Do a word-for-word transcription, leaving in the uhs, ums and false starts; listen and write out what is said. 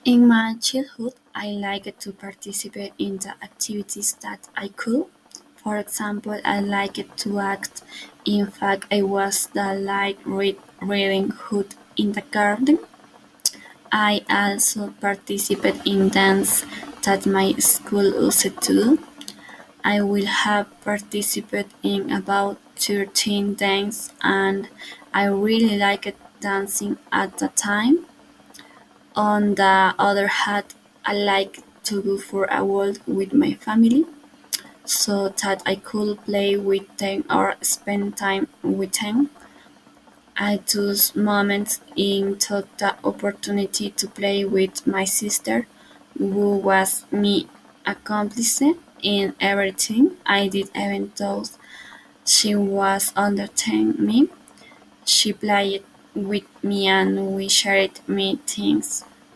In my childhood, I liked to participate in the activities that I could. For example, I liked to act. In fact, I was the light read, reading hood in the garden. I also participated in dance that my school used to do. I will have participated in about thirteen dance and I really liked dancing at the time. On the other hand, I like to go for a walk with my family so that I could play with them or spend time with them. I those moments in took the opportunity to play with my sister, who was my accomplice in everything I did even though she was under ten me. She played with me and we shared many things.